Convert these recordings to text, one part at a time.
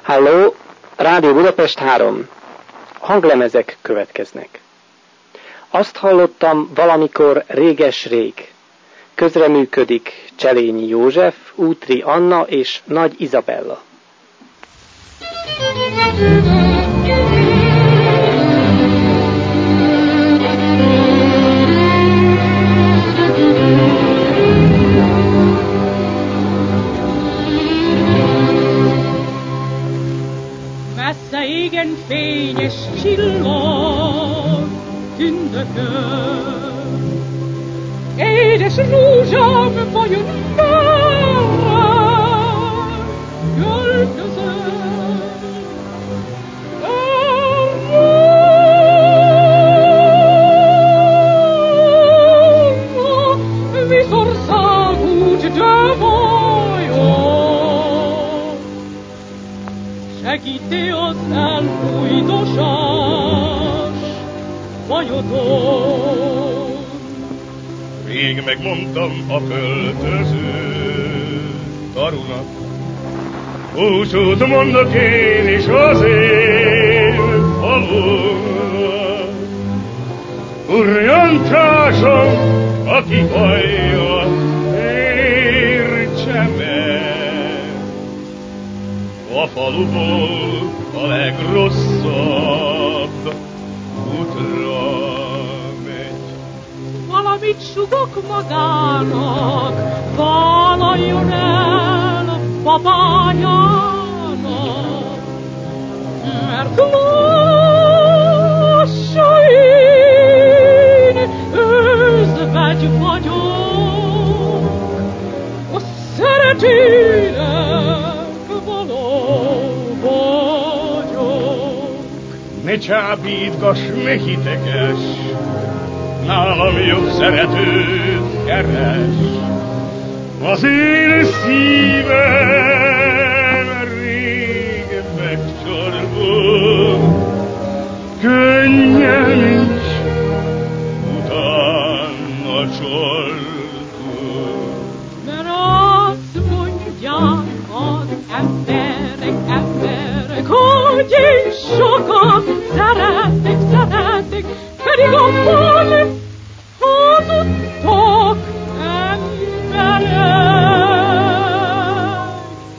Halló, Rádió Budapest 3. Hanglemezek következnek. Azt hallottam valamikor réges-rég. Közreműködik Cselényi József, Útri Anna és Nagy Izabella. Messze égen fényes csillag tündököl, édes rózsám vajon költözöl. Viszországút, de vajon segíti az elfújdosás vajoton. Rég megmondtam a költöző tarunak, búcsút mondok én is az én falumnak. Urjan társam, aki hallja, értse meg, a faluból a legrosszabb útra megy. Valamit sugok magának, vállaljon el a babájának, mert lassan én özvegy vagyok, a szeretőnek való vagyok. Ne csábítgass, ne hitekes, nálam jobb szeretőt keres. Az én szívem rég megcsorgott, könnyen is utána csorgott. Mert azt mondják az emberek, hogy én sokat szeretek, pedig abban hazudtok emberek.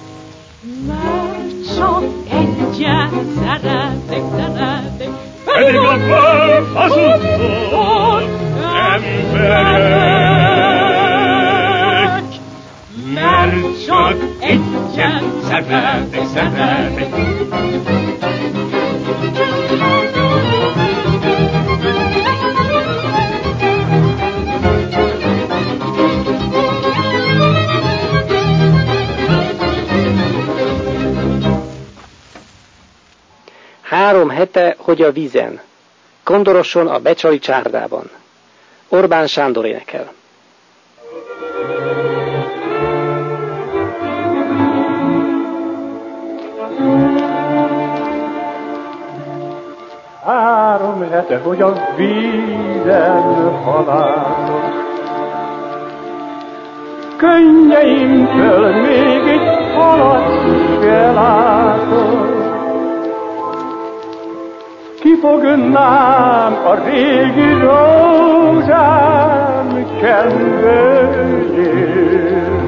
Mert csak egyet szeretek, pedig abban hazudtok emberek. Mert csak egyet szeretek. Három hete, hogy a vízen, Kondoroson a Becsali csárdában. Orbán Sándor énekel. Három hete, hogy a vízen halászok, könnyeimből még egy halat se látok. Kifognám a régi rózsám kendőjét,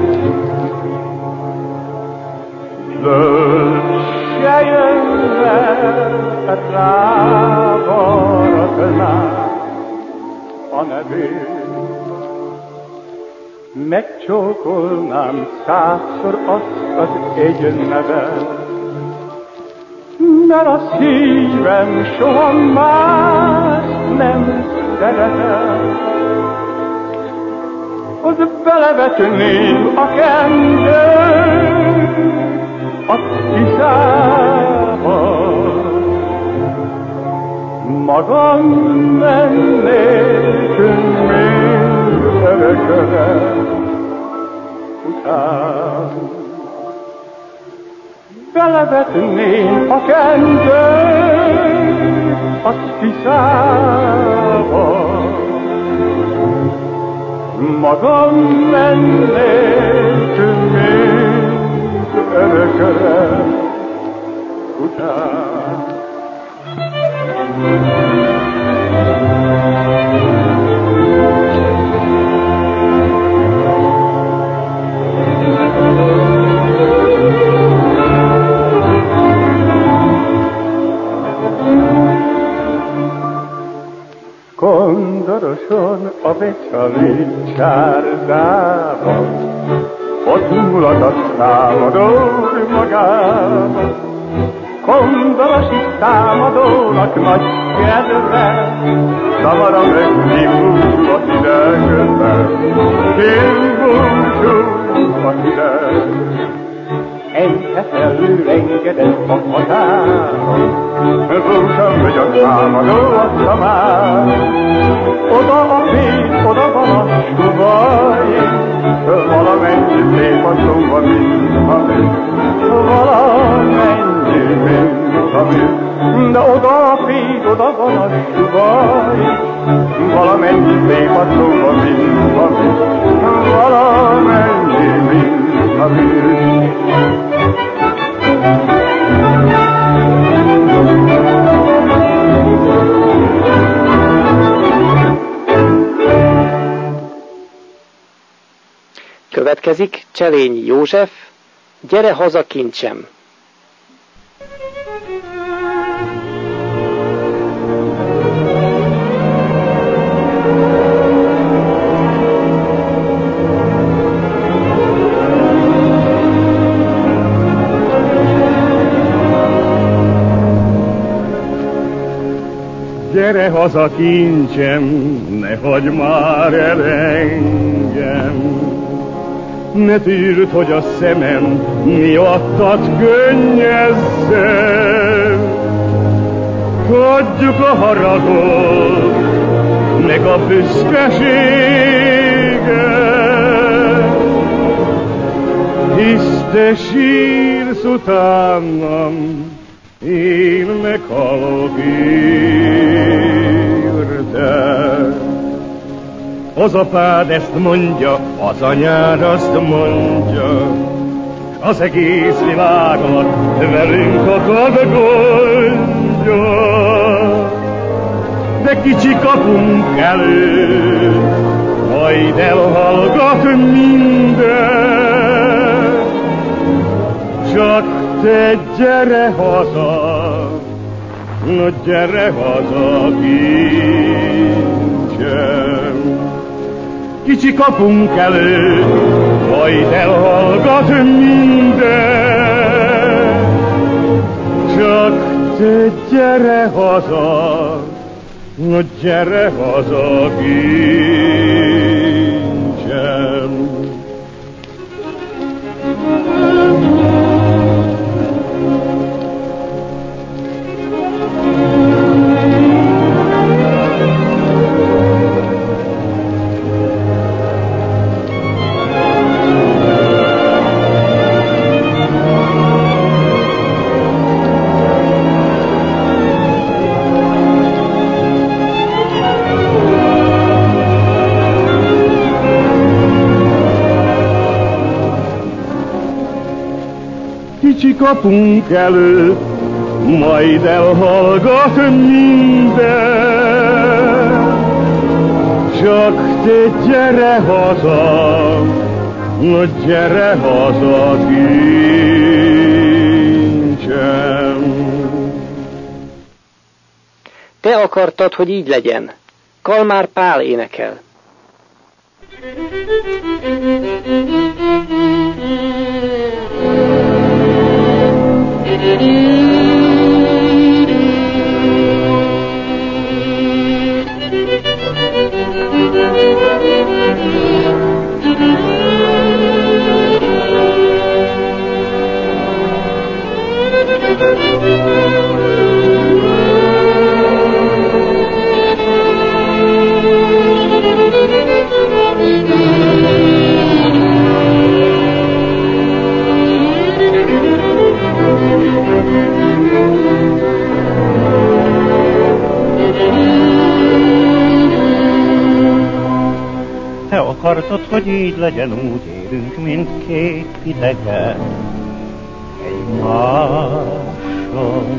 zöld selyemmel rávaratnám a nevét. Megcsókolnám százszor azt az egy nevet, mert a szívem soha más nem szeretett. Az belevetném a kendőt a tiszába, magam mennék mind örökre után. Belevetném a kendőt a tiszába, magam mennék mind örökre bocsát. Kondoroson a becsali csárdában, ott mulat a támadó magában. Kondoros is támadónak nagy kedve, zavara meg kimbul a hidegben, kimbul a hidegben. Egyet előengedett a határon, búsan megy a támadó a szamár. Oda a fény, oda van a suvaj, valamennyi szép a szóba, mint a mű. Valamennyi, mint a mű. De oda a fény, oda van a suvaj, valamennyi szép a szóba, mint a mű. Valamennyi, mint a mű. Következik Cselényi József, Gyere haza kincsem! Gyere haza kincsem, ne hagyj már el engem. Ne tűrd, hogy a szemem miattad könnyezzen. Hagyjuk a haragot, meg a büszkeséget, hisz te sírsz utánam, én meghalok érted. Az apád ezt mondja, az anyád azt mondja, az egész világot velünk akar gondja. De kicsi kapunk előtt, majd elhallgat minden. Csak te gyere haza, no gyere haza kincsem. Kicsi kapunk előtt, majd elhallgat minden. Csak te gyere haza, no gyere haza kincsem. Kicsi kapunk előtt, majd elhallgat minden. Csak te gyere haza, no gyere haza kincsem. Te akartad, hogy így legyen. Kalmár Pál énekel. Te akartad, hogy így legyen, úgy élünk, mint két idegen egymáson.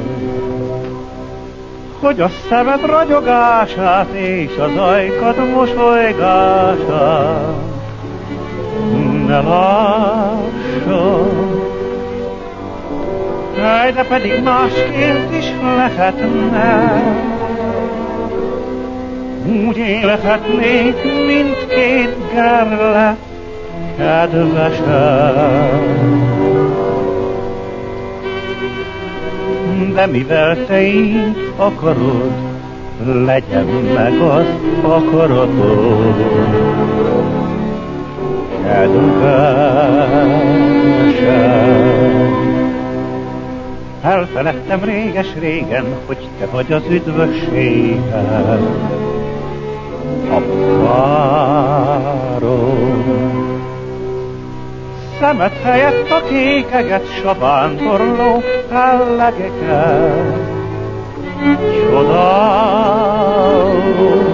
hogy a szemed ragyogását és az ajkad mosolygását ne lássam. Jaj, de pedig másként is lehetne, úgy élhetnék mindkét gerle kedvesen. De mivel te így akarod, legyen meg az akaratod kedvesen. Elfeledtem réges-régen, hogy te vagy az üdvösségem, a párom. Szemed helyett a kékeget, savántorló fellegeket csodálom.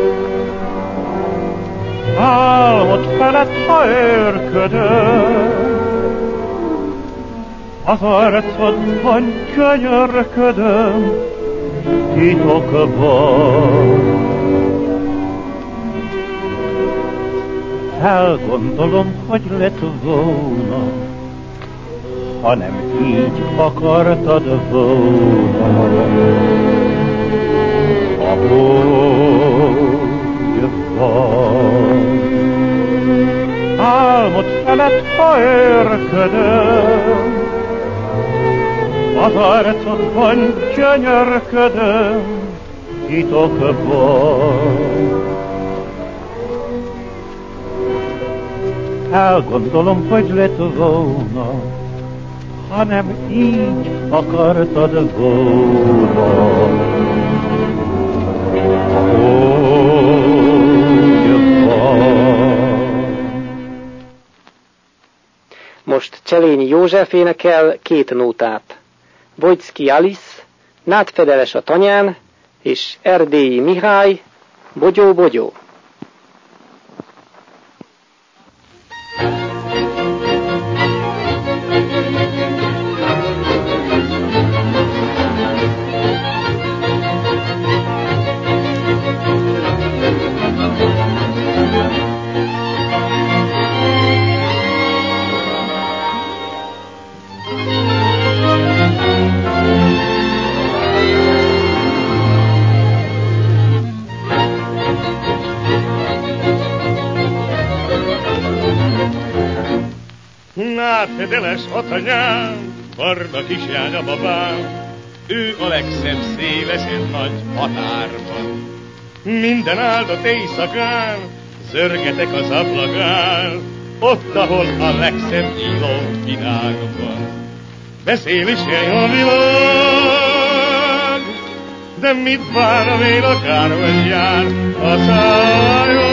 Álmod felett, ha őrködöm, az arcodban könyörködöm titokban. Elgondolom, hogy lett volna, ha nem így akartad volna, ahogy van. Álmod felett, ha őrködöm, az arcodban gyönyörködöm titokban. Elgondolom, hogy lett volna, ha nem így akartad volna, ahogy van. Most Cselényi József énekel 2 nótát. Vojcki Alice, Nádfedeles a tanyán, és Erdélyi Mihály, Bogyó, bogyó. Nádfedeles a tanyám, barna kislány a babám, ő a legszebb szélesen nagy határban. Minden áldott éjszakán, zörgetek az ablakán, ott, ahol a legszebb illó világban. Beszél is a világ, de mit bánom én akárhogy jár a szájon.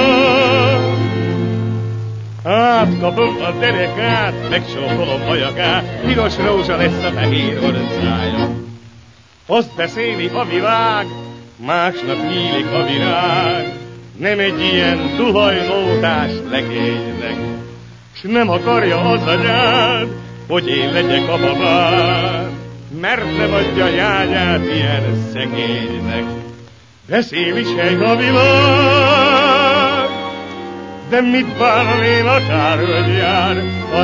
Átkapom a derekát, megcsókolom majakát, piros rózsa lesz a fehér orcája. Azt beszéli a világ, másnap nyílik a virág, nem egy ilyen duhajlótás legénynek, s nem akarja az anyád, hogy én legyek a babád, mert nem adja jányát ilyen szegénynek. Beszél is a világ, de mit bánom én akárhogy jár a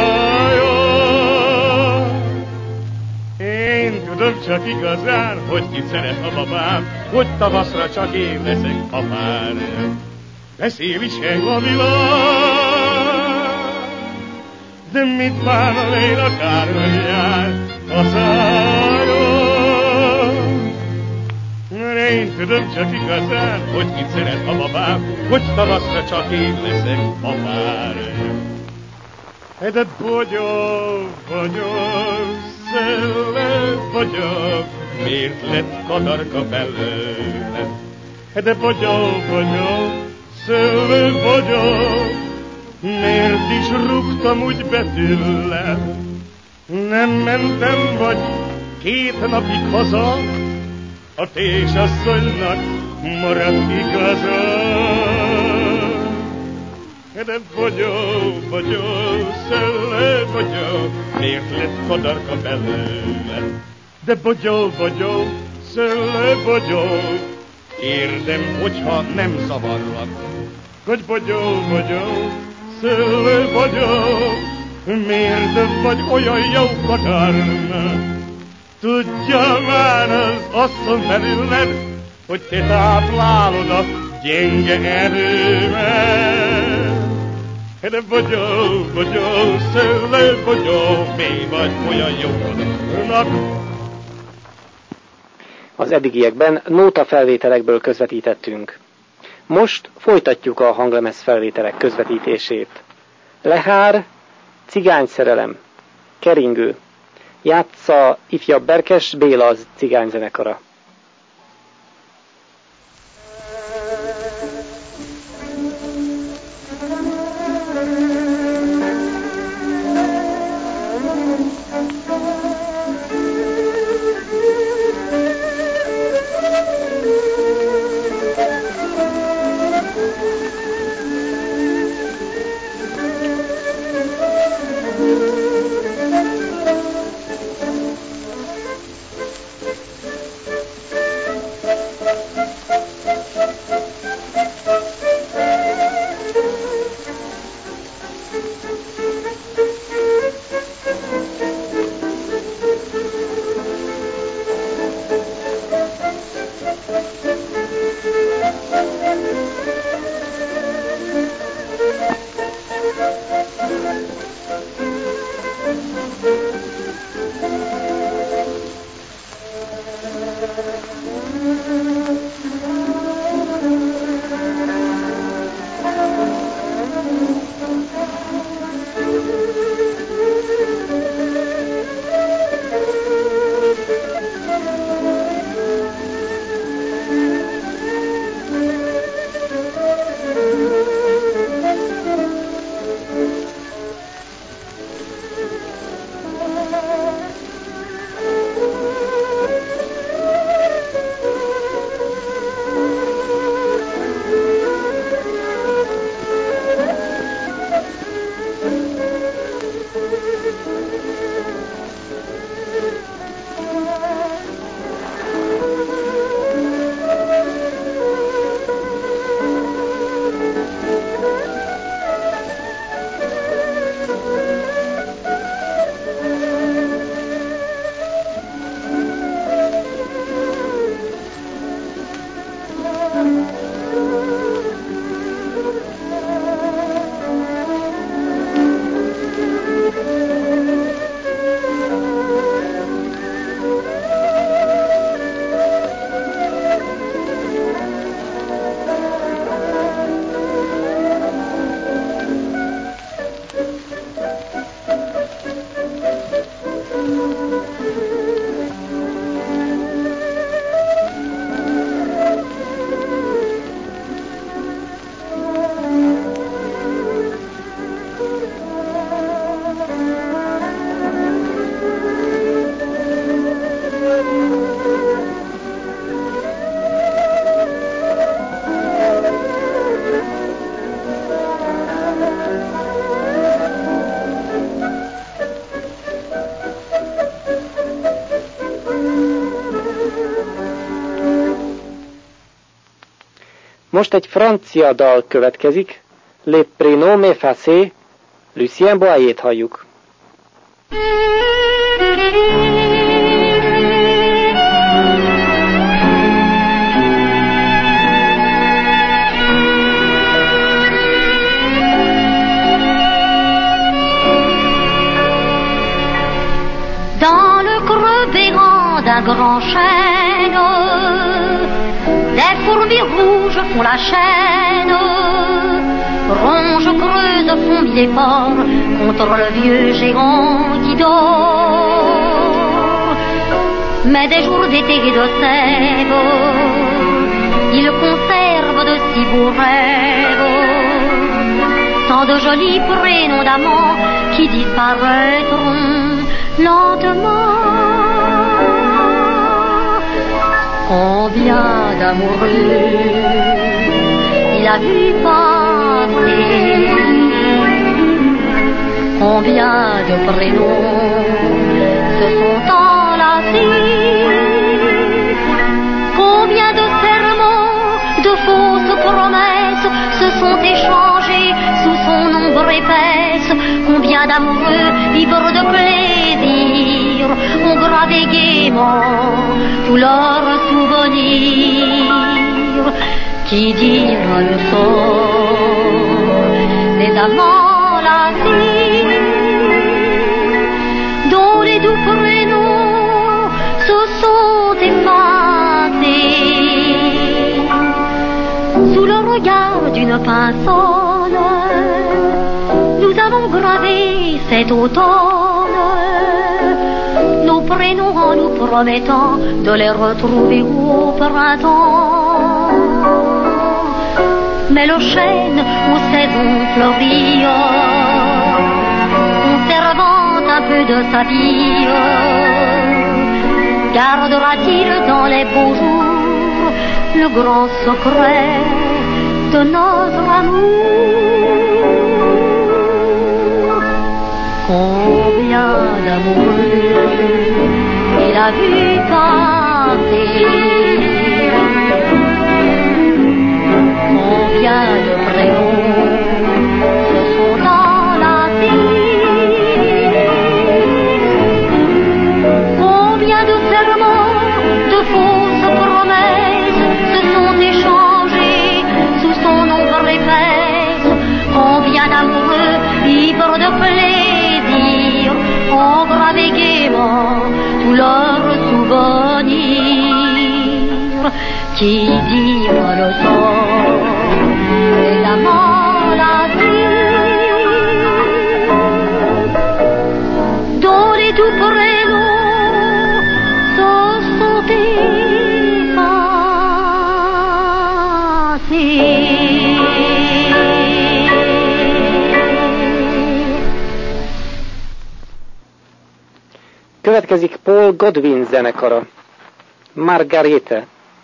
szájon. Én tudom csak igazán, hogy kit szeret a babám, hogy tavaszra csak én leszek apám. Beszél is a világ, de mit bánom én akárhogy jár a szájon. Én tudom csak igazán, hogy kit szeret a babám, hogy tavaszra csak én leszek apám. De bogyó, bogyó, szelle, bogyó, miért lett kadarka belőle? De bogyó, bogyó, szelle, bogyó, miért is rúgtam úgy betűllel? Nem mentem vagy 2 napig haza, a tésasszonynak maradt igaza. De bogyó, bogyó, szelle, bogyó, miért lett kadarka belőle? De bogyó, bogyó, szőlőbogyó, kérdem, hogyha nem zavarlak, hogy bogyó, szőlőbogyó, miért vagy olyan jó katarna? Tudja már az asszony belőled, hogy te táplálod a gyenge erőmet. De bogyó, szőlőbogyó, mi vagy olyan jó katarna? Az eddigiekben nótafelvételekből közvetítettünk. Most folytatjuk a hanglemez felvételek közvetítését. Lehár, cigányszerelem, keringő. Játsza ifjabb Berkes Béla az cigányzenekara. Most egy francia dal következik, Le Prénom Effacé, Lucien Boyer-t halljuk. Dans le creux béant d'un grand chêne, des fourmis rouges font la chaîne, ronges creuses font mille efforts contre le vieux géant qui dort. Mais des jours d'été et de sève, il conserve de si beaux rêves, tant de jolis prénoms d'amants qui disparaîtront lentement. Combien d'amoureux il a vu passer, combien de prénoms se sont enlacés d'amoureux ivres de plaisir ont gravé gaiement tous leurs souvenirs. Qui dira le sort des amants lassés dont les doux prénoms se sont effacés sous le regard d'une pinceau? Nous avons gravé cet automne nos prénoms en nous promettant de les retrouver au printemps. Mais le chêne aux saisons fleuries, conservant un peu de sa vie, gardera-t-il dans les beaux jours le grand secret de notre amour? Combien d'amoureux il a vu passer, combien de prénoms se sont enlacés, combien de serments, de fausses promesses se sont échangés sous son ombre épaisse, combien d'amoureux ivres de plaisir ont gravé gaiement tous leurs souvenirs. Qui dira le sort des amants lassés dont les doux prénoms se sont effacés? Következik Paul Godwin zenekara. Margarete.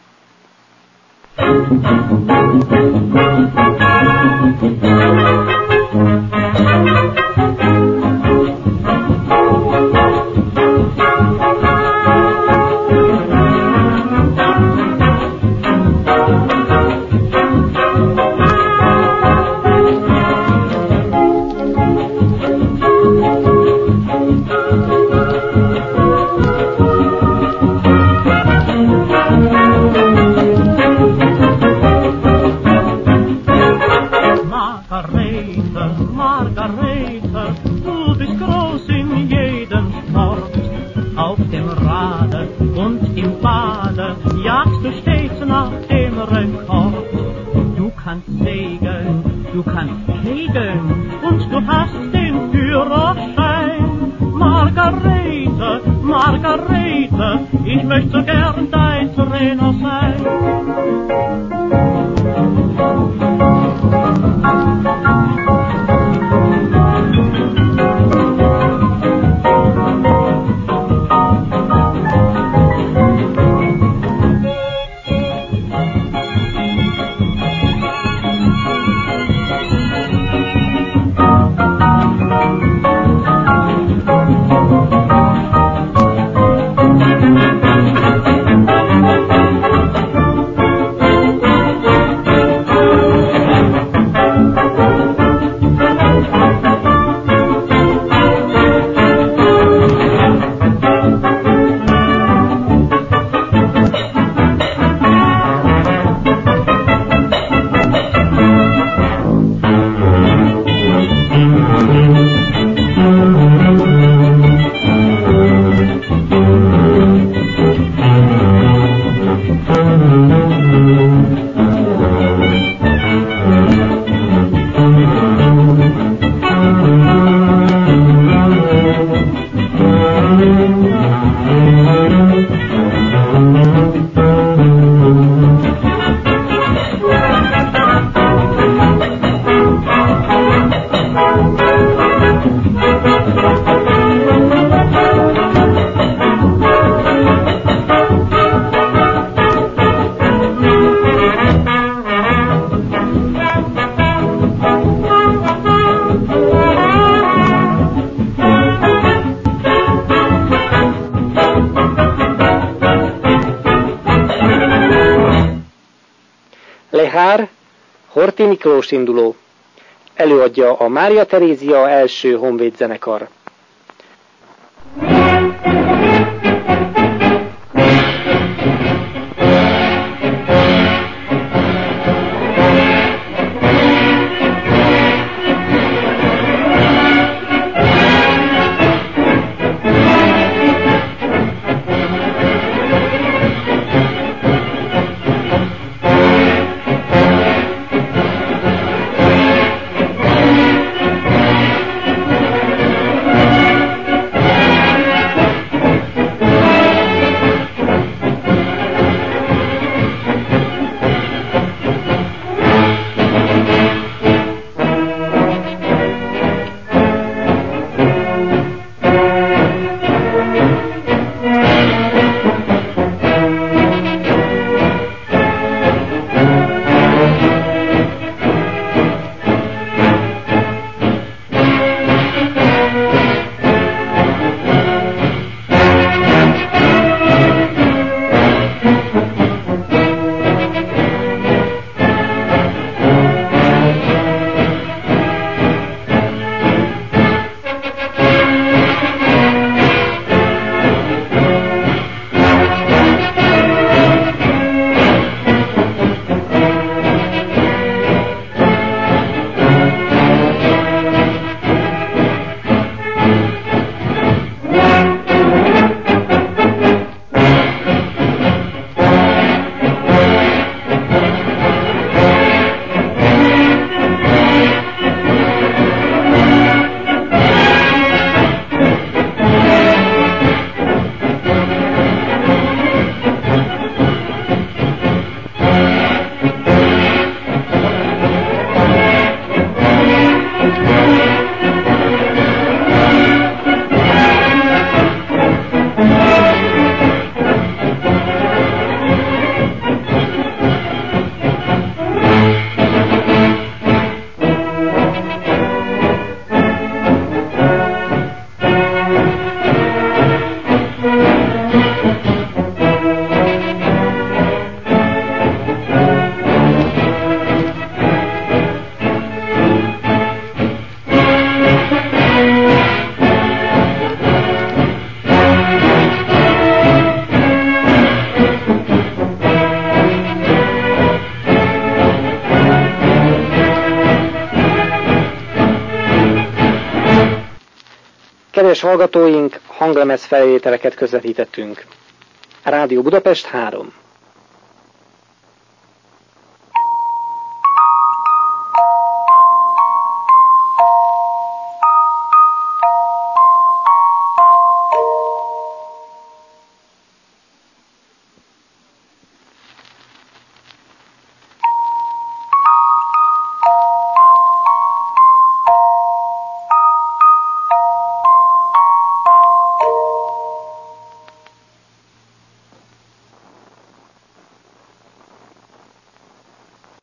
Du kannst kegeln und du hast den Führerschein. Margarete, Margarete, ich möchte so gern dein Trainer sein. Lehár, Horthy Miklós induló. előadja a Mária Terézia első honvéd zenekar. Kedves hallgatóink, hanglemez felvételeket közvetítettünk. Rádió Budapest 3.